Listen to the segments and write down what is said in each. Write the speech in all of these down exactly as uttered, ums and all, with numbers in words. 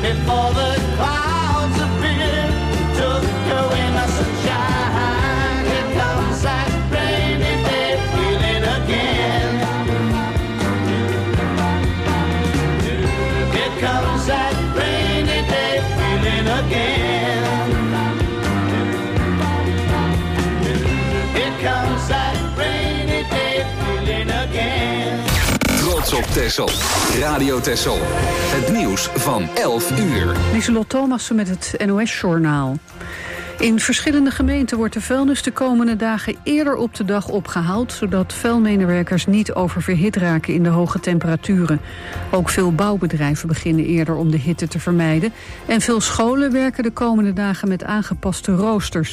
before the clouds appear, took away my sunshine. Here comes that rainy day feeling again. Here comes that rainy day feeling again. Here comes that rainy day feeling again. Trots op Texel. Radio Texel. Het nieuws van elf uur. Lieselot Thomassen met het N O S-journaal. In verschillende gemeenten wordt de vuilnis de komende dagen eerder op de dag opgehaald, zodat vuilmedewerkers niet oververhit raken in de hoge temperaturen. Ook veel bouwbedrijven beginnen eerder om de hitte te vermijden. En veel scholen werken de komende dagen met aangepaste roosters.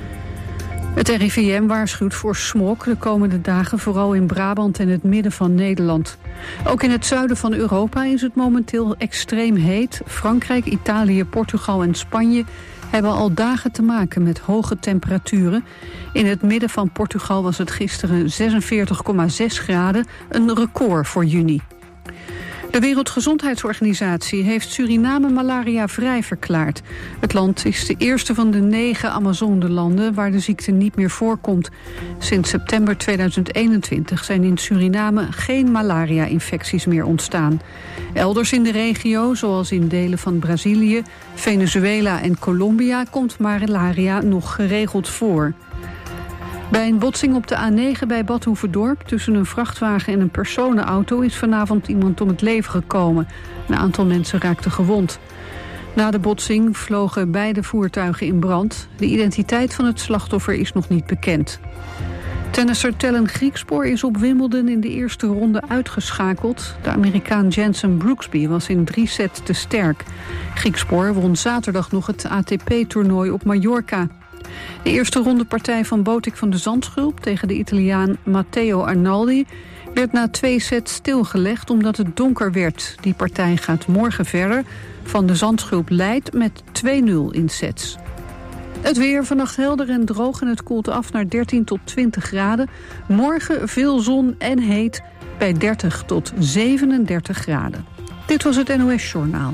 Het R I V M waarschuwt voor smog de komende dagen, vooral in Brabant en het midden van Nederland. Ook in het zuiden van Europa is het momenteel extreem heet. Frankrijk, Italië, Portugal en Spanje hebben al dagen te maken met hoge temperaturen. In het midden van Portugal was het gisteren zesenveertig komma zes graden, een record voor juni. De Wereldgezondheidsorganisatie heeft Suriname malaria-vrij verklaard. Het land is de eerste van de negen Amazone-landen waar de ziekte niet meer voorkomt. Sinds september tweeduizend eenentwintig zijn in Suriname geen malaria-infecties meer ontstaan. Elders in de regio, zoals in delen van Brazilië, Venezuela en Colombia, komt malaria nog geregeld voor. Bij een botsing op de A negen bij Bad Hoeverdorp tussen een vrachtwagen en een personenauto is vanavond iemand om het leven gekomen. Een aantal mensen raakten gewond. Na de botsing vlogen beide voertuigen in brand. De identiteit van het slachtoffer is nog niet bekend. Tennisser Tellen Griekspoor is op Wimbledon in de eerste ronde uitgeschakeld. De Amerikaan Jensen Brooksby was in drie sets te sterk. Griekspoor won zaterdag nog het A T P-toernooi op Mallorca. De eerste rondepartij van Botik van de Zandschulp tegen de Italiaan Matteo Arnaldi werd na twee sets stilgelegd omdat het donker werd. Die partij gaat morgen verder. Van de Zandschulp leidt met twee nul in sets. Het weer vannacht helder en droog en het koelt af naar dertien tot twintig graden. Morgen veel zon en heet bij dertig tot zevenendertig graden. Dit was het N O S-journaal.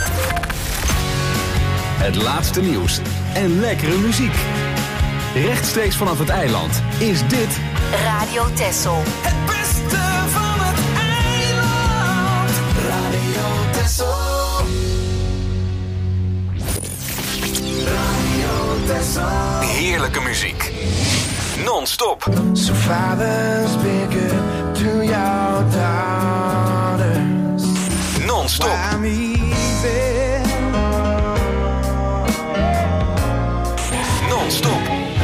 Het laatste nieuws en lekkere muziek. Rechtstreeks vanaf het eiland is dit Radio Texel. Het beste van het eiland. Radio Texel. Radio Texel. heerlijke muziek. Non-stop. So fathers be good to your daughters. Non-stop. I'm easy. Non-stop.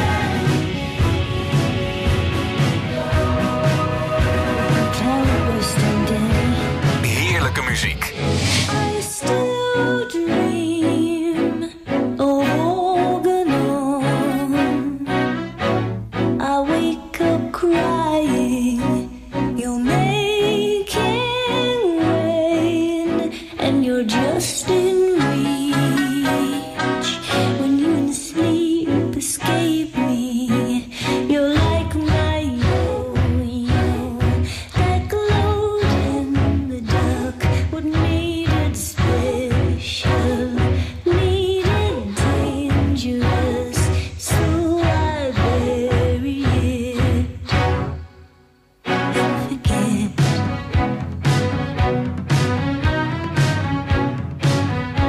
Heerlijke muziek. I still dream of Organon. I wake up crying. You're making rain, and you're just in reach. When you in sleep escape me, you're like my yo-yo that glowed in the dark. What made it special, made it dangerous, so I bury it and forget.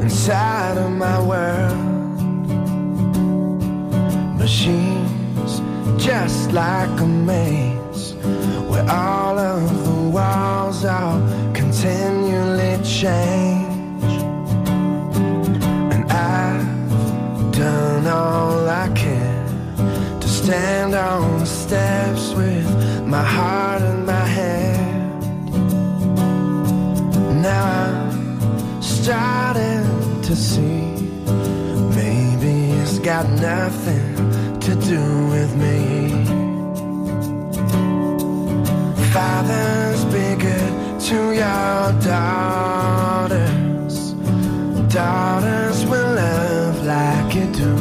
inside of my world. Machines just like a maze, where all of the walls are continually change. And I've done all I can to stand on the steps with my heart in my hand. Now I'm starting to see maybe it's got nothing to do with me. Fathers, be good to your daughters. Daughters will love like you do.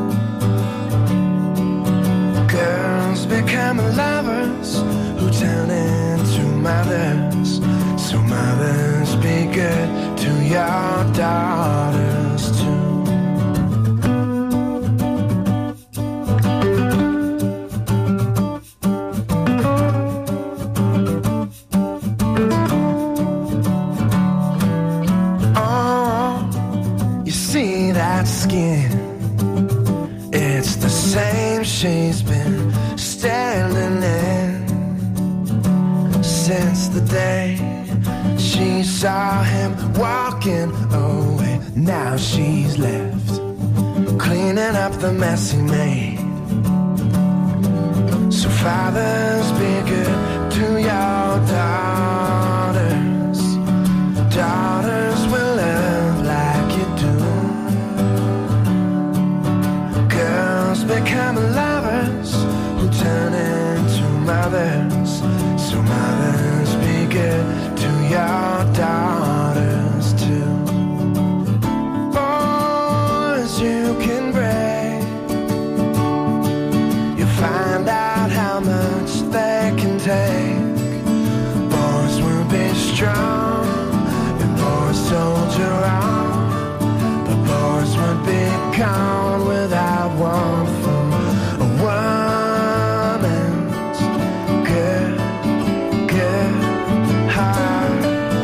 Girls become lovers who turn into mothers. So mothers, be good to your daughters too. Skin, it's the same she's been standing in since the day she saw him walking away. Now she's left cleaning up the mess he made. So fathers, be good to your daughters. Daughters will love like you do. Become lovers who turn into mothers. So mothers, be good to your daughters too. Boys, you can break. You find out how much they can take. Boys will be strong and boys soldier on. But boys would be gone without one from a woman's good, good heart.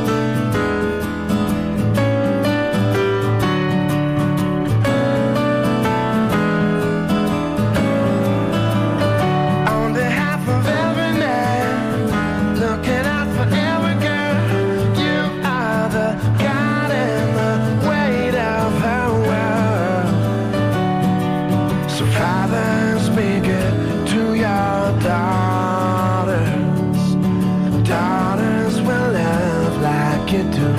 On behalf of every man, looking out for every girl, you are the God in the weight of her world. So fathers, be good to your daughters. Daughters will love like you do.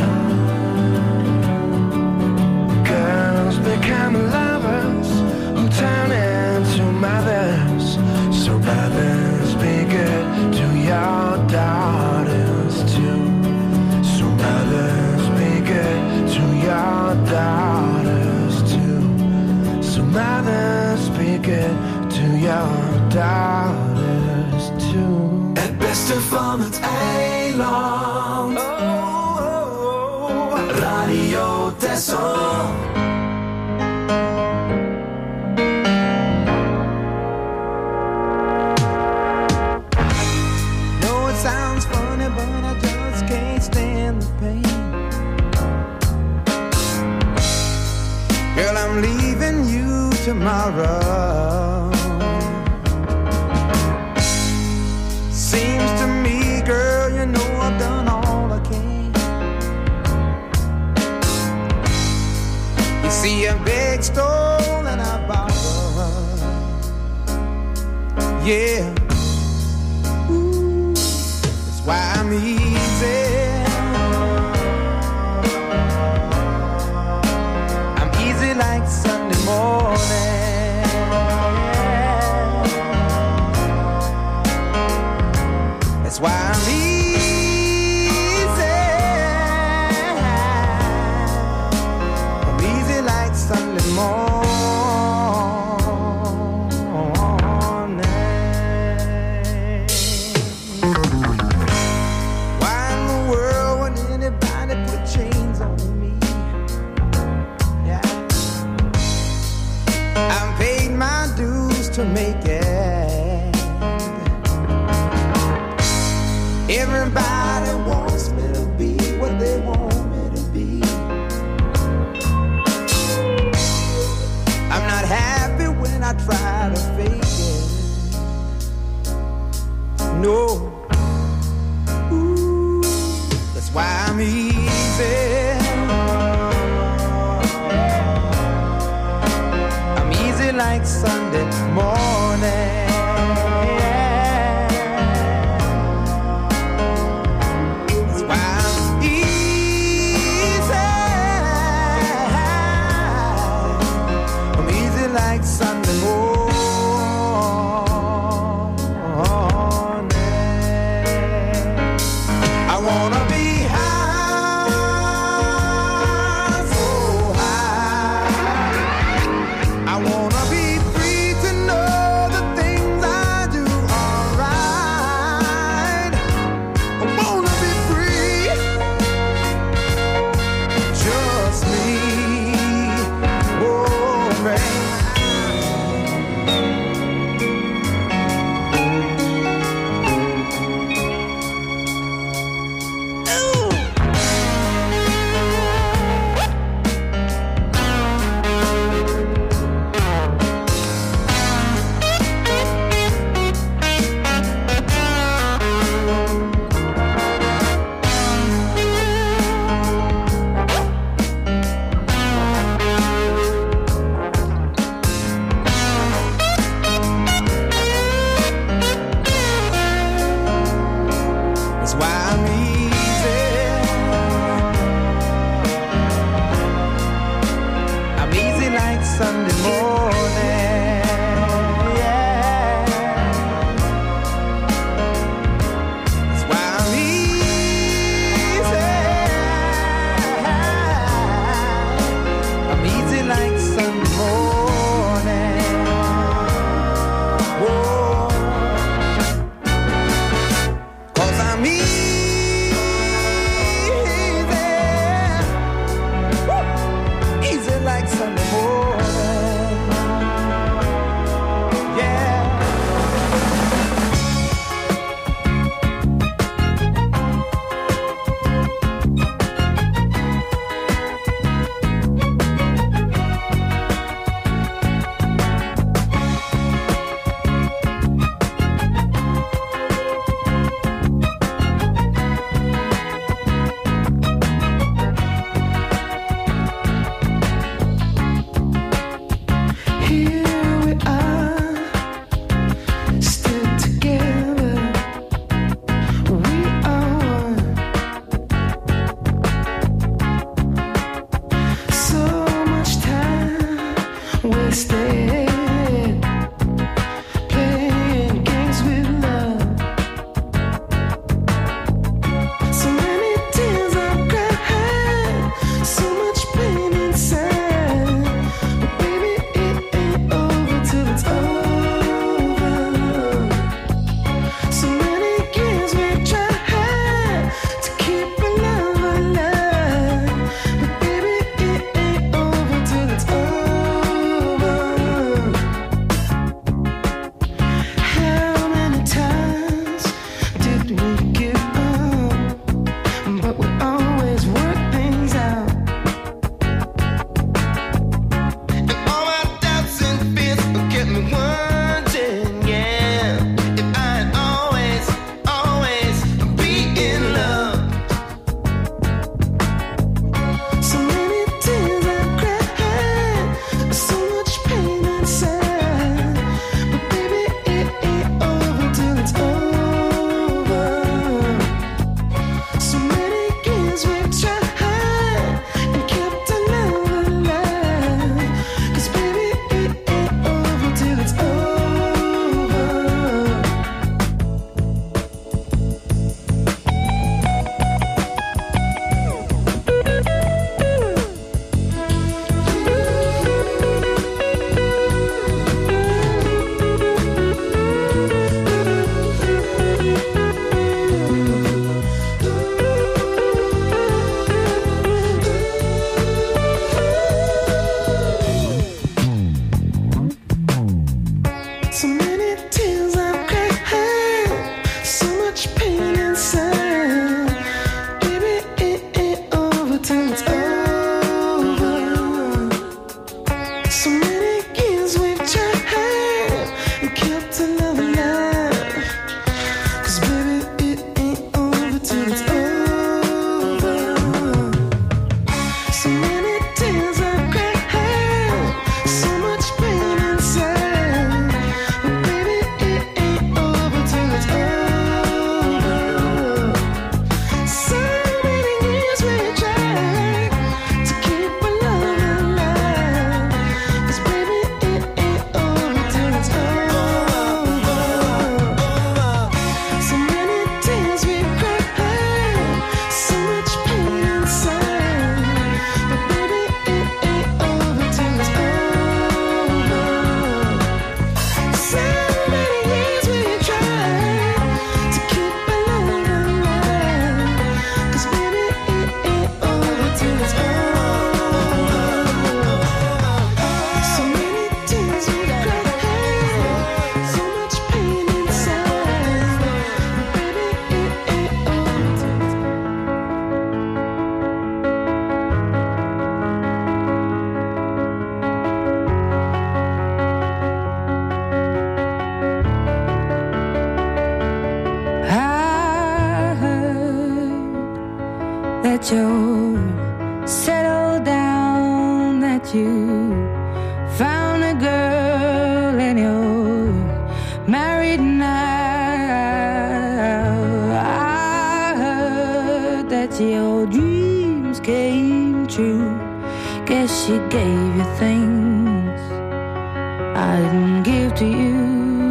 Girls become lovers who turn into mothers. So mothers, be good to your daughters too. So mothers, be good to your daughters too. So mothers, be good to your daughters too. Het beste van het eiland. Oh, oh, oh. Radio Texel. Know it sounds funny, but I just can't stand the pain. Girl, I'm leaving you tomorrow. Seems to me, girl, you know I've done all I can. You see, I begged, stole, and I borrowed. Yeah. Ooh, that's why I'm easy. I'm easy like Sunday morning. That's why I'm easy. I'm easy like Sunday morning. Why in the world would anybody put chains on me? Yeah, I've paid my dues to make it. Everybody wants me to be what they want me to be. like Sunday morning. That's why I'm easy. I'm easy like Sunday morning. I wanna be high, so high. I wanna be free to know the things I do are right. I wanna be free, just me, oh man. That's why I'm easy. I'm easy like Sunday morning. Yeah. That's why I'm easy. I'm easy like Sunday morning. Whoa. 'Cause I'm easy, Woo. Easy like Sunday morning. found a girl and you're married now. I heard that your dreams came true. Guess she gave you things I didn't give to you.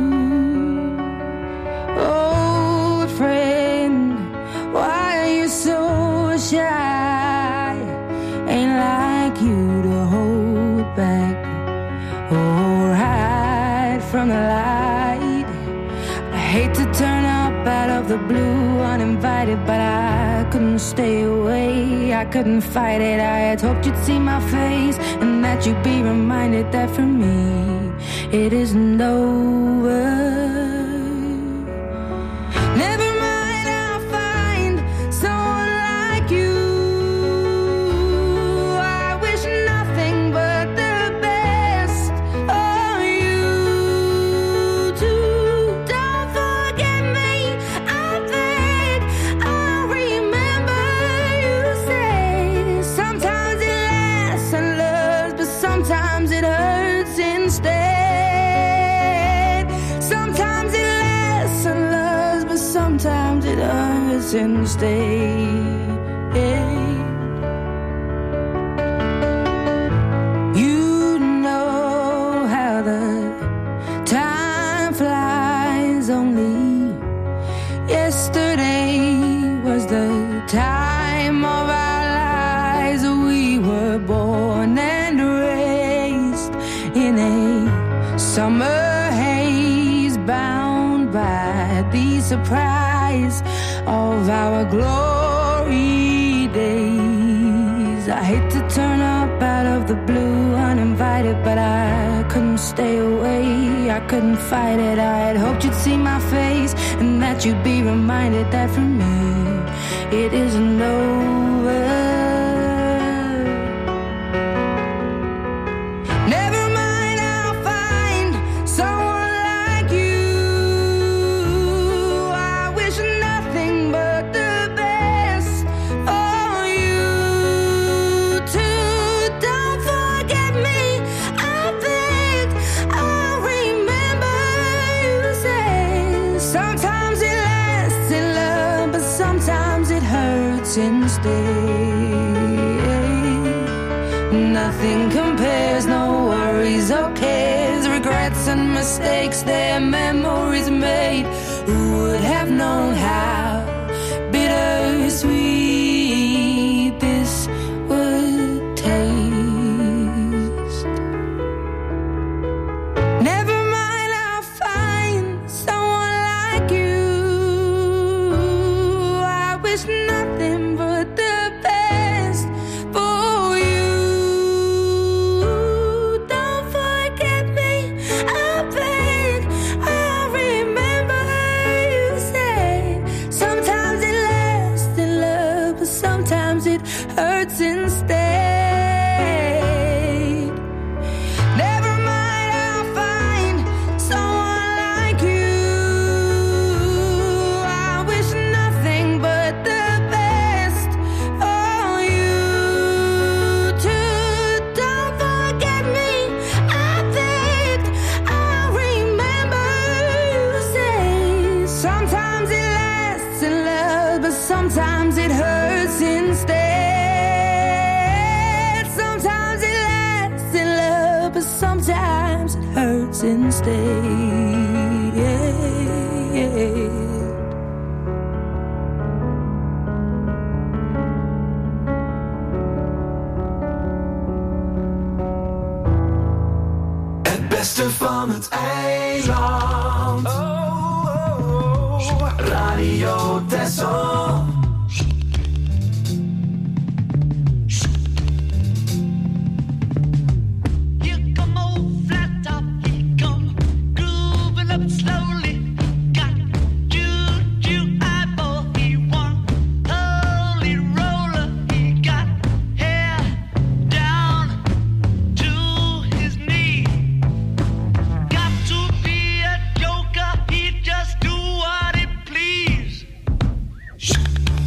Old friend, why are you so shy? Ain't like you to hold back or hide from the light. I hate to turn up out of the blue uninvited, but I couldn't stay away. I couldn't fight it. I had hoped you'd see my face and that you'd be reminded that for me it isn't over. Never mind, I'll find someone like you. I wish nothing but the best of you too. Don't forget me, I think I remember you say sometimes it lasts and loves, but sometimes it hurts instead. Sometimes it lasts and loves, but sometimes it hurts instead. You know how the time flies. Only yesterday was the time of our lives. We were born and raised in a summer haze, bound by the surprise of our glory days. I hate to turn up out of the blue uninvited, but I couldn't stay away. I couldn't fight it. I had hoped you'd see my face and that you'd be reminded that for me it isn't over. Never mind, I'll find someone like you. I wish nothing but the best for you too. Don't forget me, I think I remember you say sometimes it lasts in love, but sometimes it hurts instead. Nothing compares, no worries or cares, regrets and mistakes, their memories made. Who would have known how bittersweet this would taste? Never mind, I'll find someone like you. I wish nothing but the best for you. Don't forget me, I think I remember you say sometimes it lasts in love, but sometimes it hurts instead. Never mind, I'll find someone like you. I wish nothing but the best for you too. Don't forget me, I think I remember you say sometimes it lasts in love, but sometimes it hurts instead. Sometimes it lasts in love, but sometimes it hurts instead. Het beste van het eiland. Radio Texel. Here come old flat top, he come grooving up slowly. Got juju eyeball, he one holy roller. He got hair down to his knee. Got to be a joker, he just do what he please.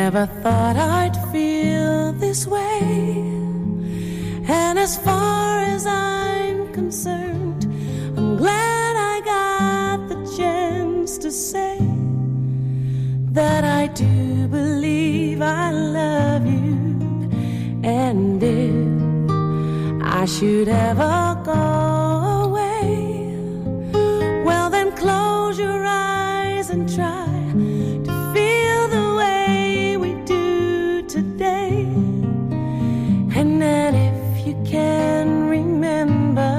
never thought I'd feel this way. And as far as I'm concerned, I'm glad I got the chance to say that I do believe I love you. And if I should ever go away, well then close your eyes and try to feel the way we do today. And then if you can remember,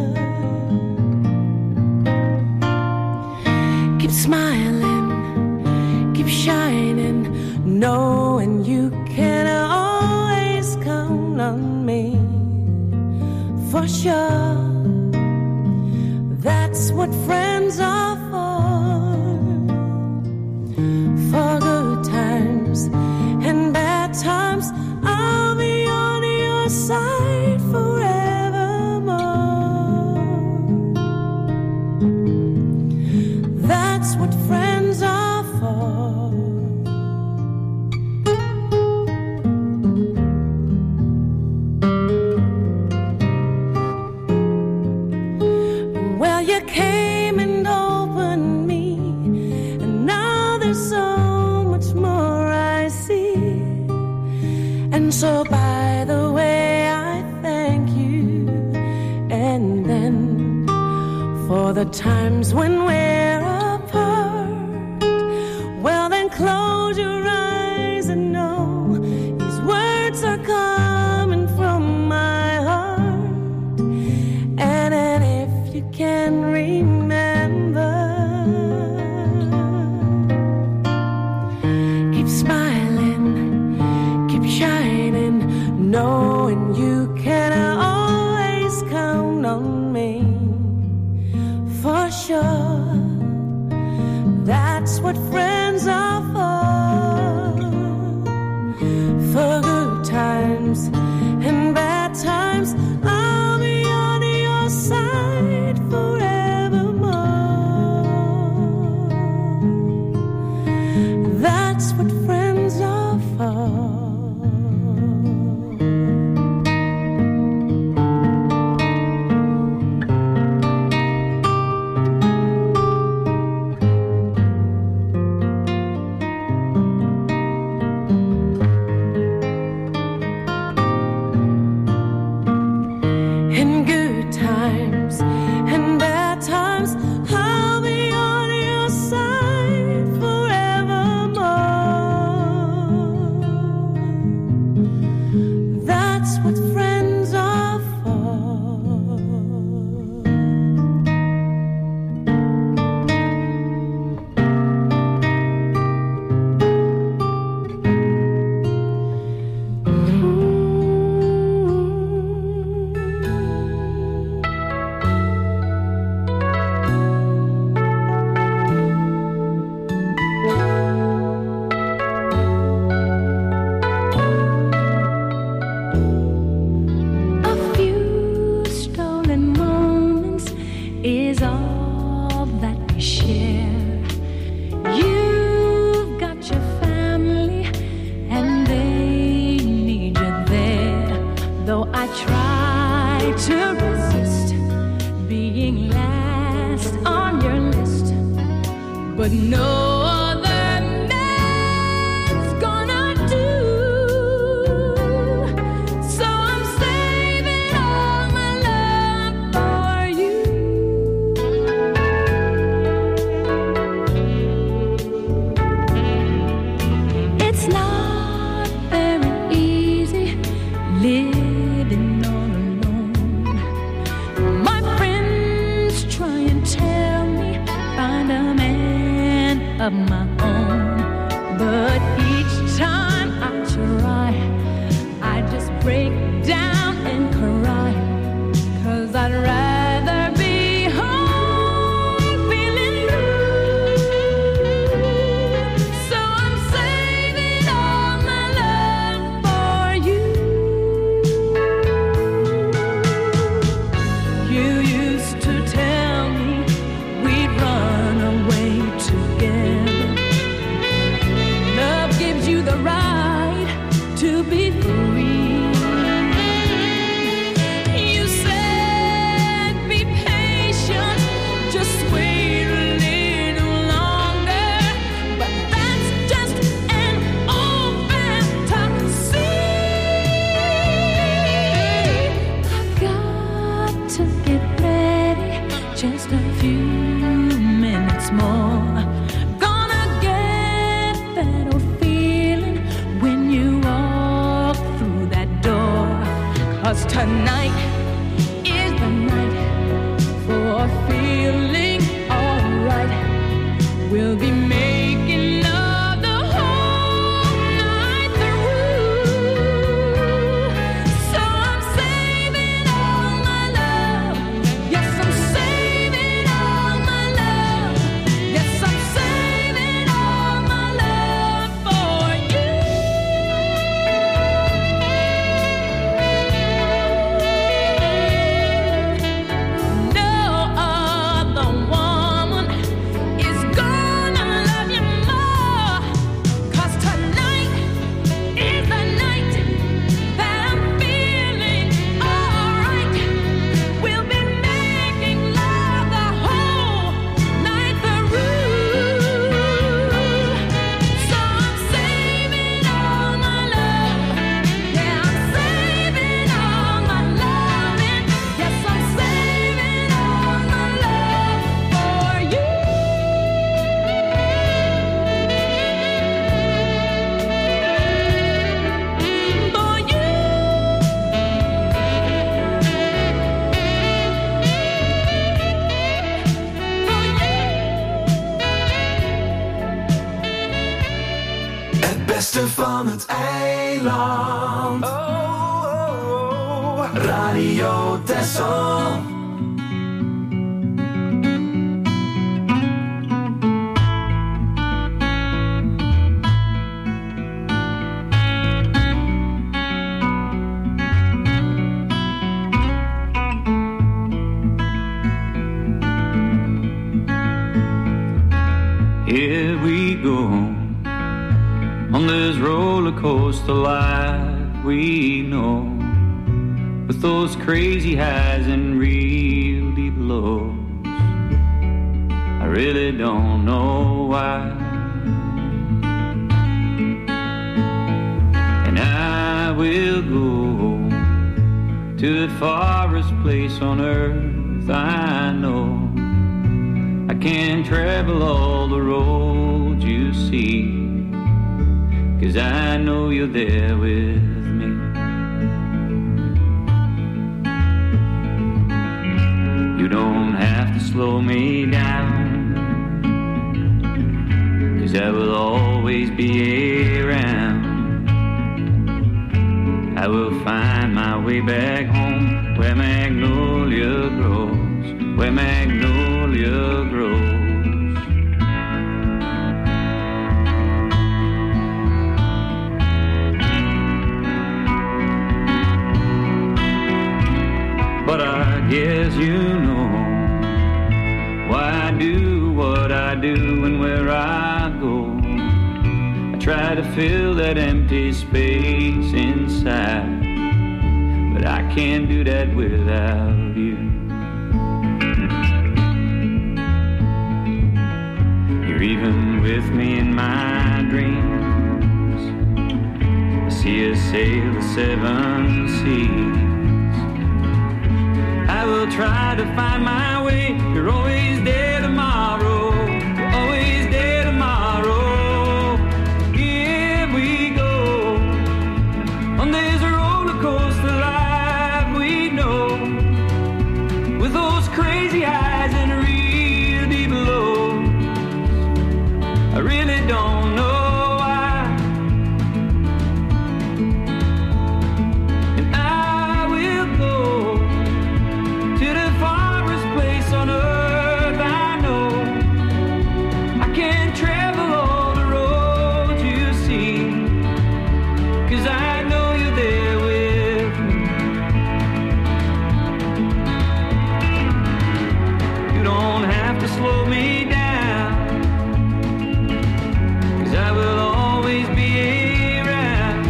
keep smiling, keep shining, knowing you can always count on me. For sure, that's what friends are for. For good times and bad times, I'll be on your side forevermore. That's what friends are for. You came and opened me, and now there's so much more I see. And so by the way, I thank you. And then for the times when we're apart, well then close your eyes and know these words are coming from my heart. And then if you can remember, keep smiling, keep shining, knowing you can always count on me. For sure, that's what friends are for. For good times and bad times, I'll be on your side forevermore. That's what friends are for. In good times and bad times, I'll be on your side forevermore. That's what friends are for. A few stolen moments is all that we share. You've got your family and they need you there. Though I try to resist being last on your list, but no other man's gonna do. So I'm saving all my love for you. It's not very easy living all alone. My friends try and tell me find a man 'cause tonight is the night for feeling alright. We'll be making love the whole night through. So I'm saving all my love. Yes, I'm saving all my love. Yes, I'm saving all my love for you. No other woman is gonna love you more. 'Cause tonight is the night that I'm feeling alright. We'll be making love the whole night through. So I'm saving all my love. Yeah, I'm saving all my loving. Yes, I'm saving all my love for you. For you. Het beste van het eiland. Radio Texel. Here we go on this roller coaster life we know, with those crazy highs and real deep lows. I really don't know why, and I will go to the farthest place on earth I know. I can't travel all the roads you see, 'cause I know you're there with me. You don't have to slow me down, 'cause I will always be around. I will find my way back home, where magnolia grows, where magnolia grows. But I guess you know why I do what I do and where I go. I try to fill that empty space inside, but I can't do that without you. You're even with me in my dreams. I see us sail the seven seas. I will try to find my way. You're always there tomorrow. You're always there tomorrow. Here we go on this roller coaster life we know, with those crazy highs and real deep lows. I really don't know why, and I will go to the farthest place on earth I know. I can't travel all the roads you see, 'cause I know you're there with me. You don't have to slow me down, 'cause I will always be around.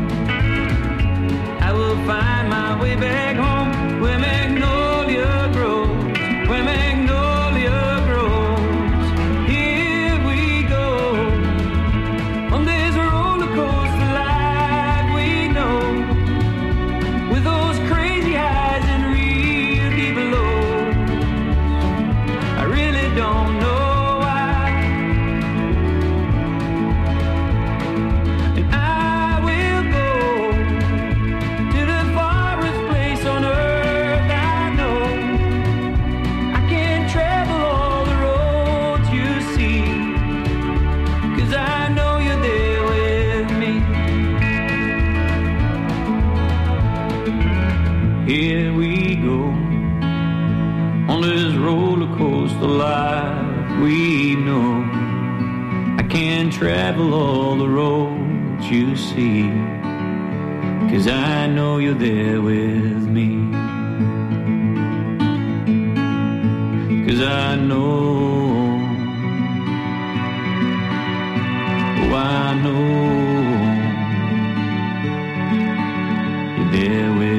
I will find my way back home, where magnolia grows, where magnolia grows. Here we go on this roller coaster life we know, with those crazy highs and real deep lows. I really don't know why, and I will go to the farthest place travel all the roads you see, 'cause I know you're there with me. 'Cause I know, oh I know you're there with me.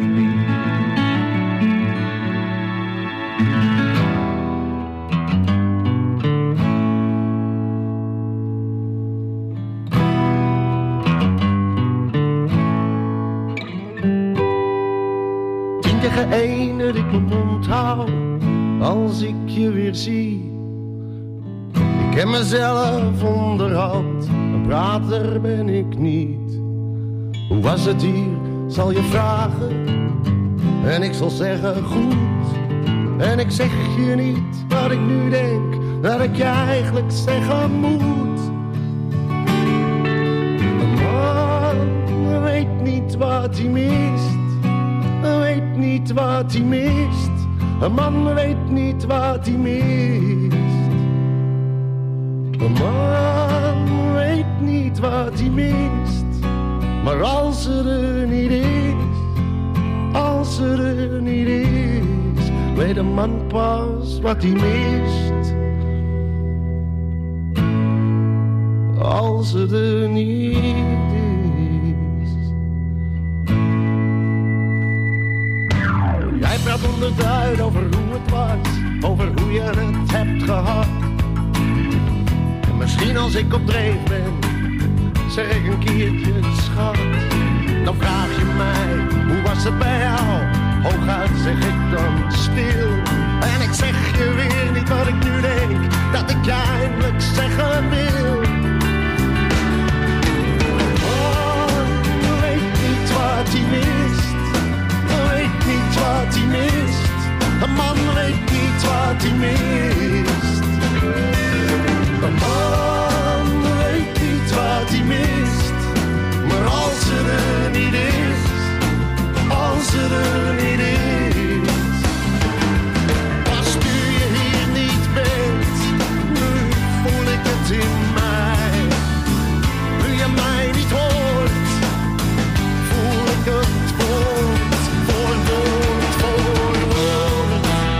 Tegen één dat ik mijn mond hou als ik je weer zie. Ik ken mezelf onderhand, een prater ben ik niet. Hoe was het hier, zal je vragen, en ik zal zeggen goed. En ik zeg je niet wat ik nu denk, dat ik je eigenlijk zeggen moet. Een man weet niet wat hij mist, weet niet wat hij mist. Een man weet niet wat hij mist. Een man weet niet wat hij mist. Maar als er er niet is, als er er niet is, weet een man pas wat hij mist. Als er er niet is. Jij praat onderduid over hoe het was, over hoe je het hebt gehad. En misschien als ik op dreef ben, zeg ik een keertje schat. Dan vraag je mij, hoe was het bij jou? Hooguit zeg ik dan stil. En ik zeg je weer niet wat ik nu denk, dat ik je eindelijk zeggen wil. Oh, je weet niet wat hij mist, weet niet wat hij mist. Een man weet niet wat hij mist. Een man weet niet wat hij mist. Maar als er er niet is, als er er niet is. Als u je hier niet bent, nu voel ik het in mij. Nu je mij niet hoort, voel ik het woord voor woord voor woord.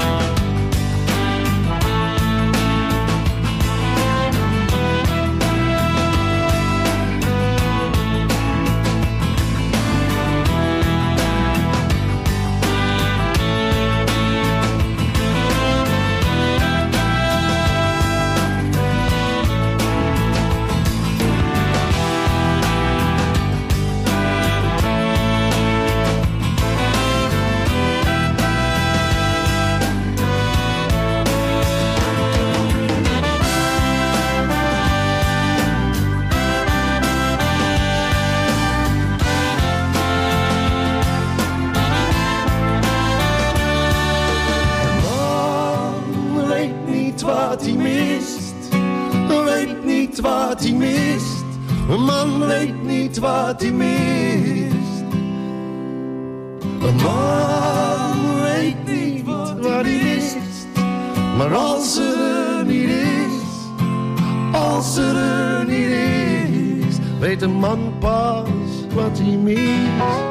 Wat hij mist, een man weet niet wat hij mist. Een man weet niet wat hij mist. Maar als er er niet is, als er er niet is, weet een man pas wat hij mist.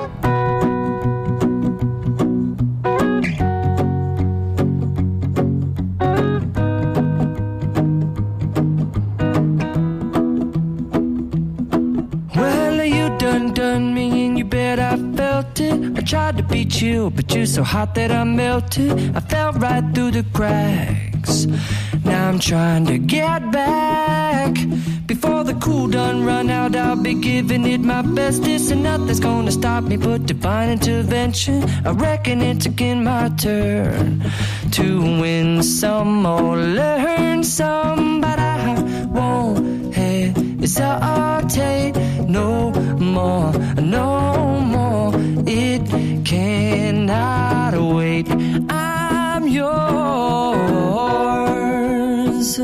I tried to beat you, but you're so hot that I melted. I fell right through the cracks. Now I'm trying to get back. Before the cool done run out, I'll be giving it my bestest, and nothing's gonna stop me but divine intervention. I reckon it's again my turn to win some or learn some, but I won't hesitate no more, no more. It cannot wait. I'm yours.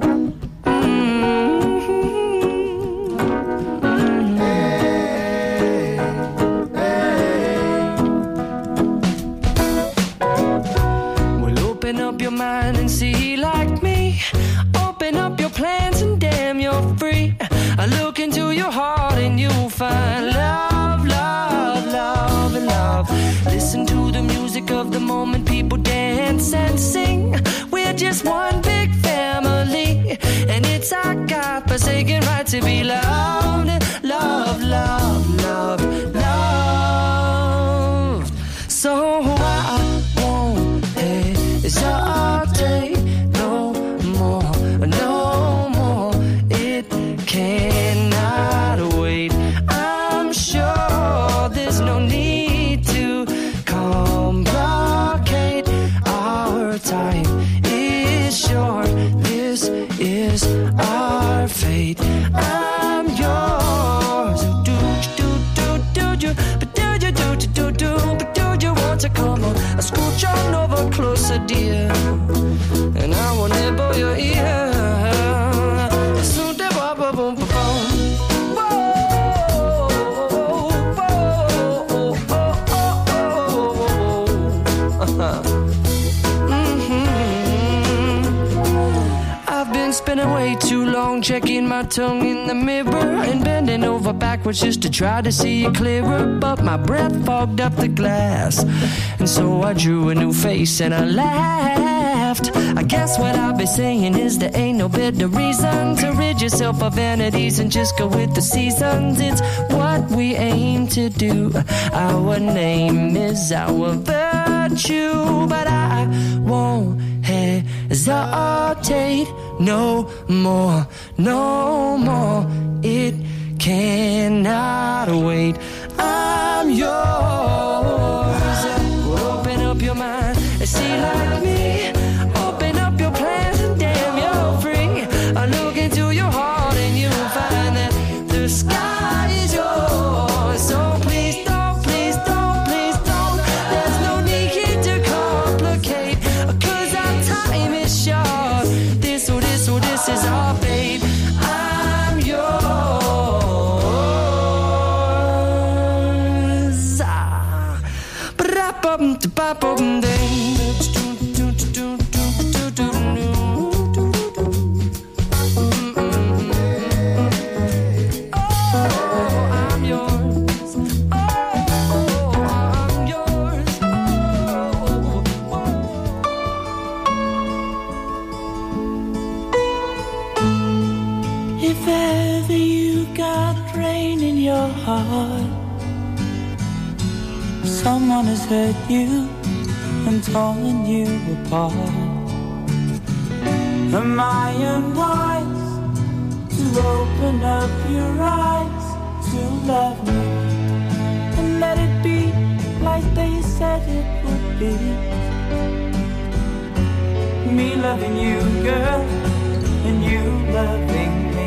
Up your mind and see like me. Open up your plans and damn, you're free. dance and sing. We're just one big family, and it's our God-forsaken right to be loved, love, love, love, loved. So I won't hesitate no more, no more. It cannot wait. I'm sure there's no need to complicate. Our time is short. This is our fate. I'm yours. Do do do do do, but do you do do do do, but do you want to come on? I scooch on over closer, dear, and I will nibble your ear. So da ba ba boom ba boom. Spending way too long checking my tongue in the mirror and bending over backwards just to try to see it clearer, but my breath fogged up the glass, and so I drew a new face and I laughed. I guess what I'll be saying is there ain't no better reason to rid yourself of vanities and just go with the seasons. It's what we aim to do. Our name is our virtue, but I won't hesitate no more, no more. It cannot wait. I'm yours. Open up your mind and see like me. Open up your plans and damn, you're free. I look into your heart and you'll find that the sky is yours. So please don't, please don't, please don't. There's no need here to complicate, 'cause our time is short. This, oh, this, oh, this is our fate. I'm yours. Ah. Ba-da-bum-da-ba-bum-ding. If ever you got rain in your heart, someone has hurt you and torn you apart. Am I unwise to open up your eyes to love me and let it be like they said it would be? Me loving you, girl, and you loving me.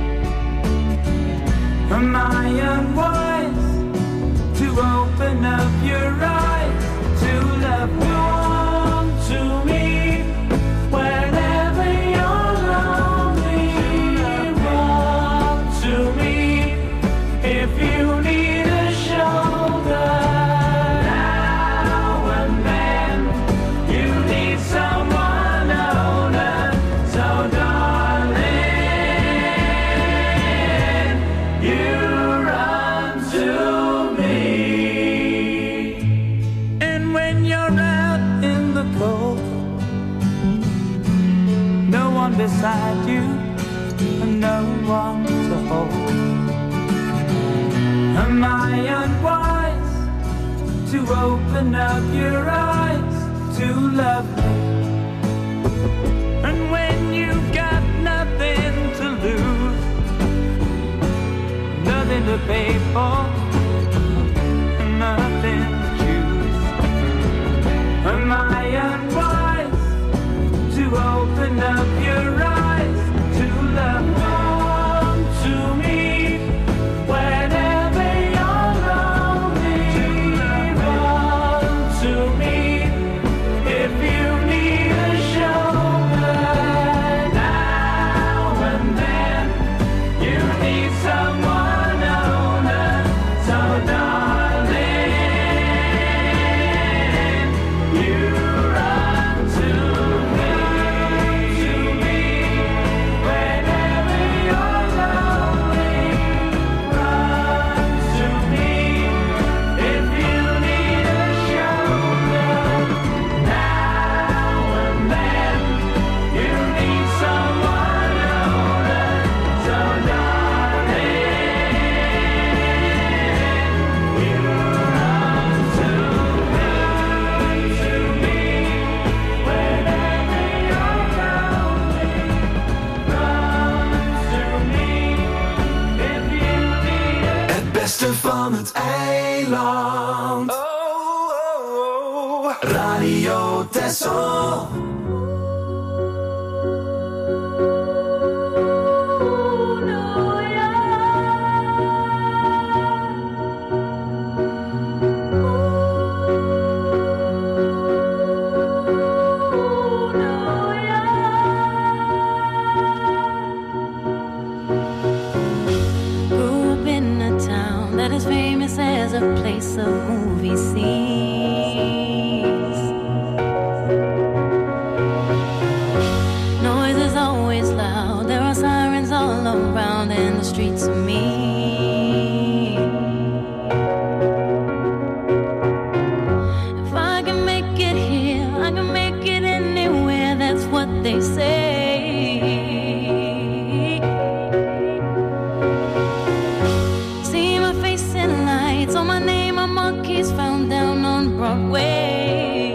Am I unwise to open up your eyes to love? Come to me whenever you're lonely. Run to me if you need a shoulder. Now and then you need someone older. So darling, you run to me. And when you're out in the cold, no one beside you and no one to hold. Am I unwise to open up your eyes to love me? And when you've got nothing to lose, nothing to pay for, nothing to choose, am I unwise to open up your eyes to love? Come to me whenever you're lonely. Run to me if you need a shoulder. Now and then you need someone older. beste van het eiland. Oh, oh, oh. Radio Texel. Famous as a place of movie scenes. Noise is always loud. There are sirens all around, and the streets are mean. If I can make it here, I can make it anywhere. That's what they say. Found down on Broadway.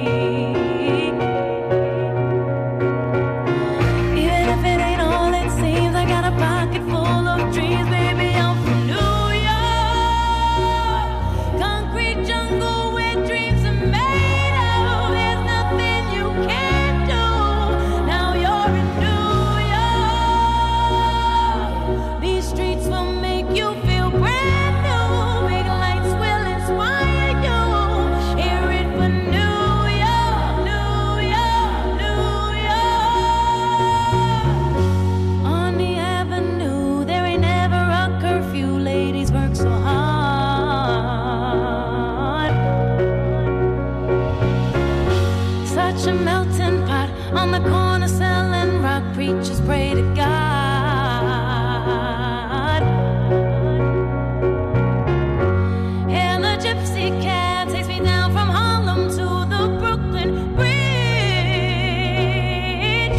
Even if it ain't all it seems, I got a pocket full of dreams, baby. I'm from New York, concrete jungle where dreams are made of. There's nothing you can't do. Now you're in New York. These streets will make you feel brand new. Big lights will inspire. On the corner selling rock, preachers pray to God. And the gypsy cab takes me down from Harlem to the Brooklyn Bridge.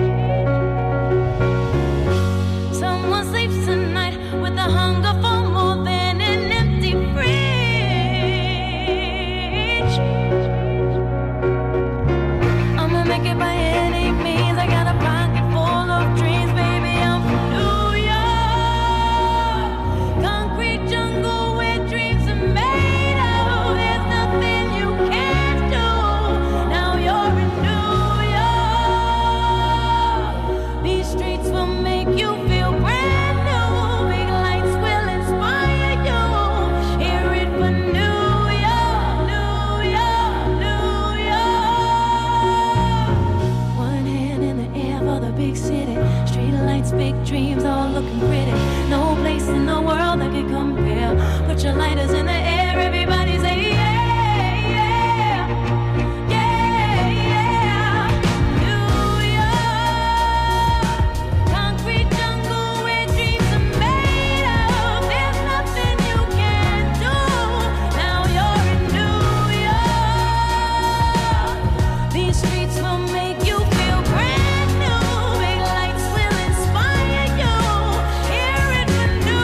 Someone sleeps tonight with the hunger for more than an empty fridge. I'ma make it by any means. I got a pocket full of dreams, baby. I'm from New York, concrete jungle where dreams are made of. There's nothing you can't do. Now you're in New York. These streets will make you feel brand new. Big lights will inspire you. Hear it for New York, New York, New York. One hand in the air for the big city. Street lights, big dreams, all looking pretty. No place in the world that can compare. Put your lighters in the air, everybody say yeah, yeah, yeah, yeah. New York, concrete jungle where dreams are made of. There's nothing you can't do. Now you're in New York. These streets will make you feel brand new. Big lights will inspire you. Hear it for New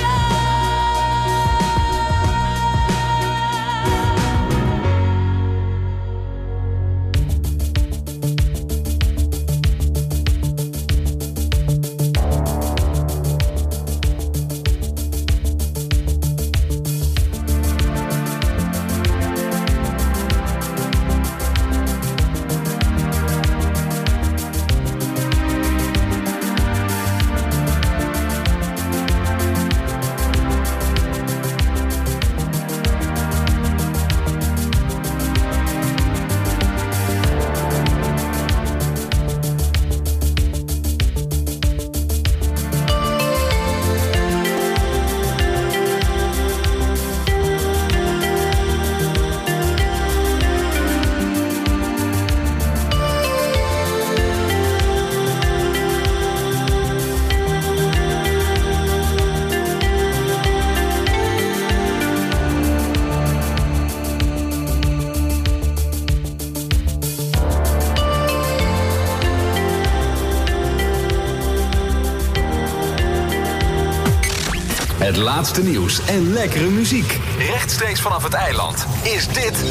Het laatste nieuws en lekkere muziek. Rechtstreeks vanaf het eiland is dit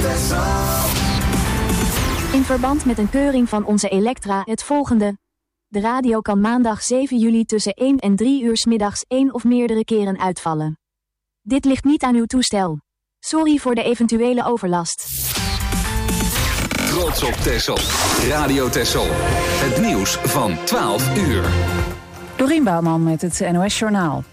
In verband met een keuring van onze Elektra het volgende. De radio kan maandag zeven juli tussen één en drie uur 's middags één of meerdere keren uitvallen. Dit ligt niet aan uw toestel. Sorry voor de eventuele overlast. Trots op Texel. Radio Texel. Het nieuws van twaalf uur. Dorien Bouwman met het N O S Journaal.